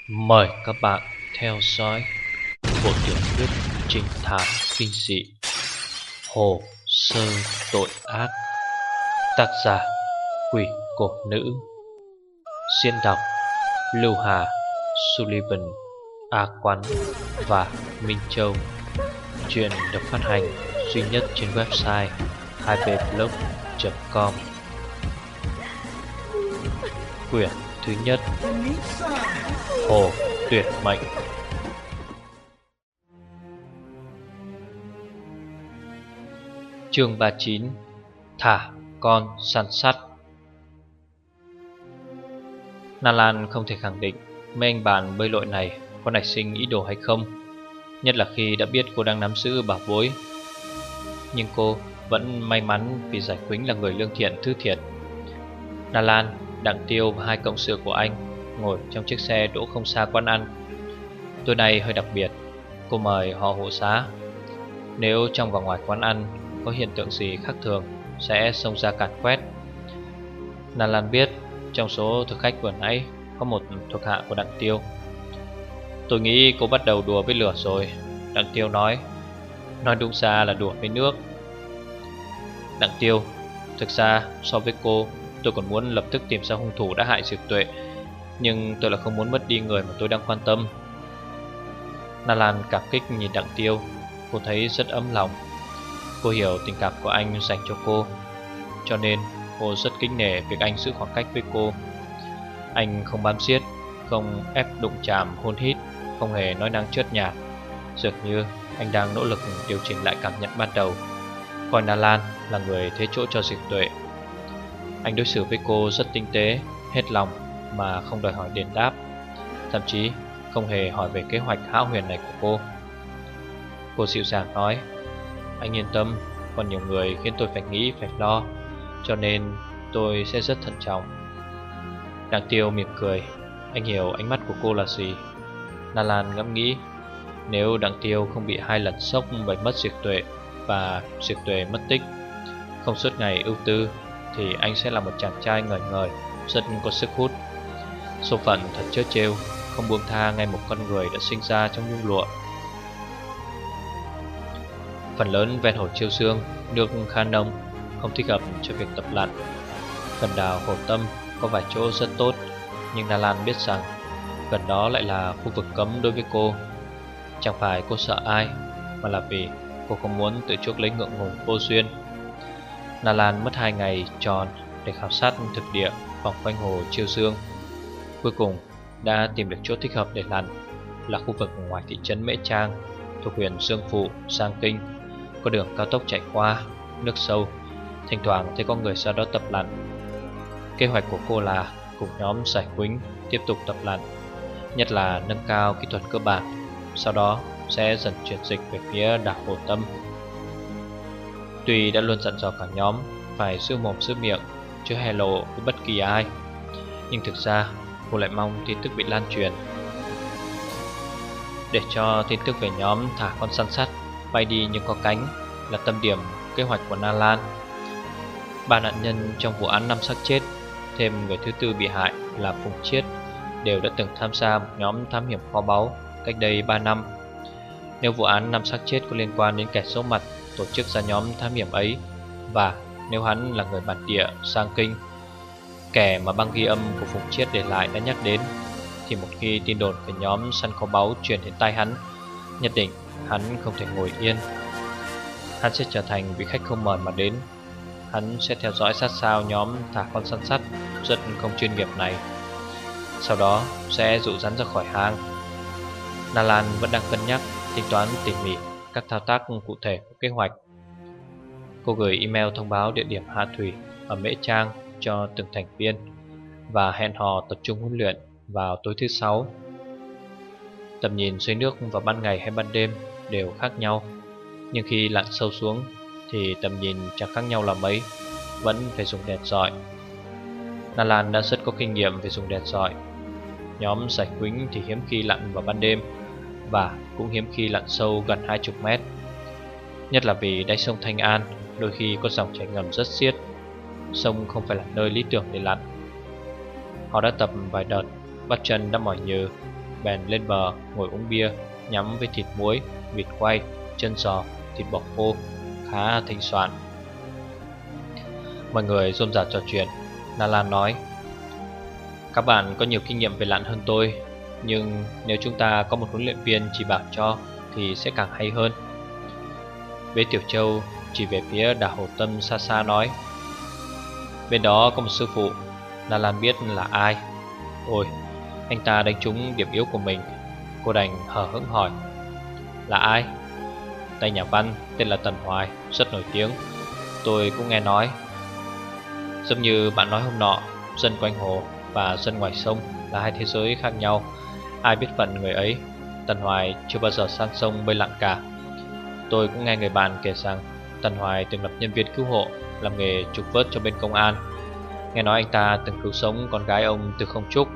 Mời các bạn theo dõi bộ tiểu thuyết trinh thám kinh dị Hồ Sơ Tội Ác, tác giả Quỷ Cổ Nữ, diễn đọc Lưu Hà, Sullivan, A Quán và Minh Châu. Chuyện được phát hành duy nhất trên website 2bblog.com. Quyển thứ nhất, Hồ Tuyệt Mệnh. Chương 39. Thả con săn sắt. Nalan không thể khẳng định mấy anh bạn bơi lội này có nảy sinh ý đồ hay không, nhất là khi đã biết cô đang nắm giữ bảo bối. Nhưng cô vẫn may mắn vì giải quýnh là người lương thiện thứ thiệt. Nalan, Đặng Tiêu và hai cộng sự của anh ngồi trong chiếc xe đỗ không xa quán ăn. Tối nay hơi đặc biệt, cô mời họ hộ giá. Nếu trong và ngoài quán ăn có hiện tượng gì khác thường sẽ xông ra càn quét. Nalan biết trong số thực khách vừa nãy có một thuộc hạ của Đặng Tiêu. Tôi nghĩ cô bắt đầu đùa với lửa rồi, Đặng Tiêu nói đúng ra là đùa với nước. Đặng Tiêu, thực ra so với cô, tôi còn muốn lập tức tìm ra hung thủ đã hại Diệp Tuệ, nhưng tôi lại không muốn mất đi người mà tôi đang quan tâm. Nalan cảm kích nhìn Đặng Tiêu, cô thấy rất ấm lòng. Cô hiểu tình cảm của anh dành cho cô, cho nên cô rất kính nể việc anh giữ khoảng cách với cô. Anh không bám giết, không ép đụng chạm hôn hít, không hề nói năng chớt nhạt, dường như anh đang nỗ lực điều chỉnh lại cảm nhận ban đầu, coi Nalan là người thế chỗ cho Diệp Tuệ. Anh đối xử với cô rất tinh tế, hết lòng mà không đòi hỏi đền đáp, thậm chí không hề hỏi về kế hoạch hão huyền này của cô. Cô dịu dàng nói, anh yên tâm, còn nhiều người khiến tôi phải nghĩ, phải lo, cho nên tôi sẽ rất thận trọng. Đặng Tiêu mỉm cười, anh hiểu ánh mắt của cô là gì. Nalan ngẫm nghĩ, nếu Đặng Tiêu không bị 2 lần sốc bởi mất Diệp Tuệ và Diệp Tuệ mất tích, không suốt ngày ưu tư, thì anh sẽ là một chàng trai ngời ngời, rất có sức hút. Số phận thật trớ trêu, không buông tha ngay một con người đã sinh ra trong nhung lụa. Phần lớn ven hồ Chiêu Dương nước khá nông, không thích hợp cho việc tập lặn. Gần đảo Hồ Tâm có vài chỗ rất tốt, nhưng Nalan biết rằng gần đó lại là khu vực cấm đối với cô. Chẳng phải cô sợ ai, mà là vì cô không muốn tự chuốc lấy ngượng ngùng vô duyên. Nalan mất 2 ngày tròn để khảo sát thực địa vòng quanh hồ Chiêu Dương. Cuối cùng đã tìm được chỗ thích hợp để lặn, là khu vực ngoài thị trấn Mễ Trang, thuộc huyện Dương Phụ, Sang Kinh. Có đường cao tốc chạy qua, nước sâu, thỉnh thoảng thấy có người ra đó tập lặn. Kế hoạch của cô là cùng nhóm giải quýnh tiếp tục tập lặn, nhất là nâng cao kỹ thuật cơ bản, sau đó sẽ dần chuyển dịch về phía đảo Hồ Tâm. Tuy đã luôn dặn dò cả nhóm phải giữ mồm giữ miệng, chứ hé lộ với bất kỳ ai, nhưng thực ra cô lại mong tin tức bị lan truyền. Để cho tin tức về nhóm thả con săn sắt bay đi nhưng có cánh là tâm điểm kế hoạch của Nalan. 3 nạn nhân trong vụ án 5 xác chết, thêm người thứ tư bị hại là Phùng Chiết, đều đã từng tham gia một nhóm thám hiểm kho báu cách đây 3 năm. Nếu vụ án 5 xác chết có liên quan đến kẻ xấu mặt tổ chức ra nhóm thám hiểm ấy, và nếu hắn là người bản địa Sang Kinh, kẻ mà băng ghi âm của Phùng Chiết để lại đã nhắc đến, thì một khi tin đồn về nhóm săn kho báu truyền đến tai hắn, nhất định hắn không thể ngồi yên. Hắn sẽ trở thành vị khách không mời mà đến. Hắn sẽ theo dõi sát sao nhóm thả con săn sắt rất không chuyên nghiệp này, sau đó sẽ dụ rắn ra khỏi hang. Nalan vẫn đang cân nhắc, tính toán tỉ mỉ các thao tác cụ thể của kế hoạch. Cô gửi email thông báo địa điểm hạ thủy ở Mễ Trang cho từng thành viên và hẹn hò tập trung huấn luyện vào tối thứ 6. Tầm nhìn dưới nước vào ban ngày hay ban đêm đều khác nhau, nhưng khi lặn sâu xuống thì tầm nhìn chẳng khác nhau là mấy, vẫn phải dùng đèn rọi. Nalan đã rất có kinh nghiệm về dùng đèn rọi. Nhóm giải quýnh thì hiếm khi lặn vào ban đêm, và cũng hiếm khi lặn sâu gần 20 mét. Nhất là vì đáy sông Thanh An đôi khi có dòng chảy ngầm rất xiết, sông không phải là nơi lý tưởng để lặn. Họ đã tập vài đợt, bắp chân đã mỏi nhừ, bèn lên bờ ngồi uống bia, nhắm với thịt muối, vịt quay, chân giò, thịt bò khô, khá thịnh soạn. Mọi người rôm rả trò chuyện. Nalan nói: các bạn có nhiều kinh nghiệm về lặn hơn tôi, nhưng nếu chúng ta có một huấn luyện viên chỉ bảo cho thì sẽ càng hay hơn. Bế Tiểu Châu chỉ về phía đảo Hồ Tâm xa xa nói: bên đó có một sư phụ. Nalan biết là ai. Ôi, anh ta đánh trúng điểm yếu của mình. Cô đành hờ hững hỏi: là ai? Tay nhà văn tên là Tần Hoài, rất nổi tiếng. Tôi cũng nghe nói. Giống như bạn nói hôm nọ, dân quanh hồ và dân ngoài sông là hai thế giới khác nhau. Ai biết phận người ấy. Tần Hoài chưa bao giờ sang sông bơi lặn cả. Tôi cũng nghe người bạn kể rằng Tần Hoài từng lập nhân viên cứu hộ, làm nghề trục vớt cho bên công an. Nghe nói anh ta từng cứu sống con gái ông từ không trúc.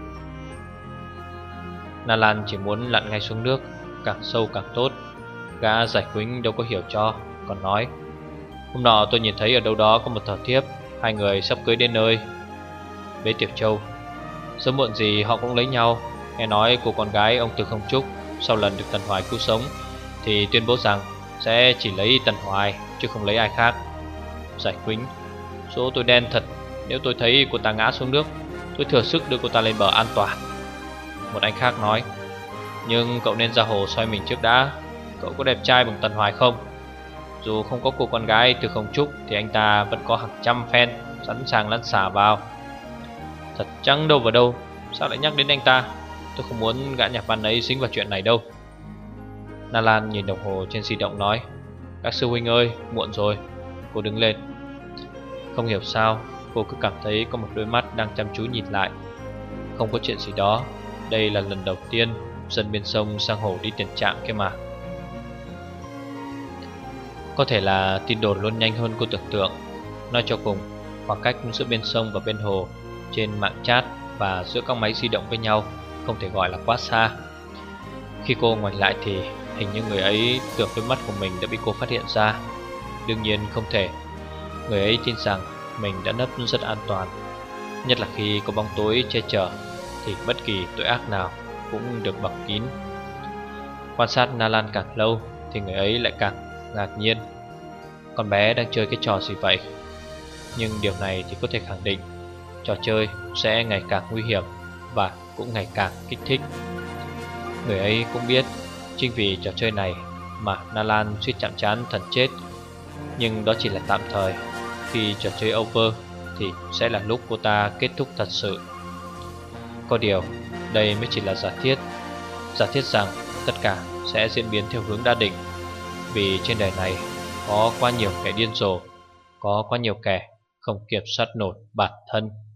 Nalan chỉ muốn lặn ngay xuống nước, càng sâu càng tốt. Gã giải quýnh đâu có hiểu cho, còn nói: hôm nọ tôi nhìn thấy ở đâu đó có một tờ thiếp, hai người sắp cưới đến nơi. Bế Tiểu Châu: sớm muộn gì họ cũng lấy nhau. Nghe nói cô con gái ông từ không trúc sau lần được Tần Hoài cứu sống thì tuyên bố rằng sẽ chỉ lấy Tần Hoài chứ không lấy ai khác. Giải quýnh: số tôi đen thật. Nếu tôi thấy cô ta ngã xuống nước, tôi thừa sức đưa cô ta lên bờ an toàn. Một anh khác nói: nhưng cậu nên ra hồ xoay mình trước đã. Cậu có đẹp trai bằng Tần Hoài không? Dù không có cô con gái từ không trúc thì anh ta vẫn có hàng trăm fan sẵn sàng lăn xả vào. Thật chẳng đâu vào đâu. Sao lại nhắc đến anh ta? Tôi không muốn gã nhạc văn ấy dính vào chuyện này đâu. Nalan nhìn đồng hồ trên di động nói: các sư huynh ơi, muộn rồi. Cô đứng lên. Không hiểu sao cô cứ cảm thấy có một đôi mắt đang chăm chú nhìn lại. Không có chuyện gì đó. Đây là lần đầu tiên dân bên sông sang hồ đi tiền trạm kia mà. Có thể là tin đồn luôn nhanh hơn cô tưởng tượng. Nói cho cùng, khoảng cách giữa bên sông và bên hồ trên mạng chat và giữa các máy di động với nhau không thể gọi là quá xa. Khi cô ngoảnh lại thì hình như người ấy tưởng đôi mắt của mình đã bị cô phát hiện ra. Đương nhiên không thể. Người ấy tin rằng mình đã nấp rất an toàn. Nhất là khi có bóng tối che chở thì bất kỳ tội ác nào cũng được bọc kín. Quan sát Nalan càng lâu thì người ấy lại càng ngạc nhiên. Con bé đang chơi cái trò gì vậy? Nhưng điều này thì có thể khẳng định trò chơi sẽ ngày càng nguy hiểm và cũng ngày càng kích thích. Người ấy cũng biết chính vì trò chơi này mà Nalan suýt chạm trán thần chết. Nhưng đó chỉ là tạm thời. Khi trò chơi over thì sẽ là lúc cô ta kết thúc thật sự. Có điều đây mới chỉ là giả thiết. Giả thiết rằng tất cả sẽ diễn biến theo hướng đã định. Vì trên đời này có quá nhiều kẻ điên rồ, có quá nhiều kẻ không kiểm soát nổi bản thân.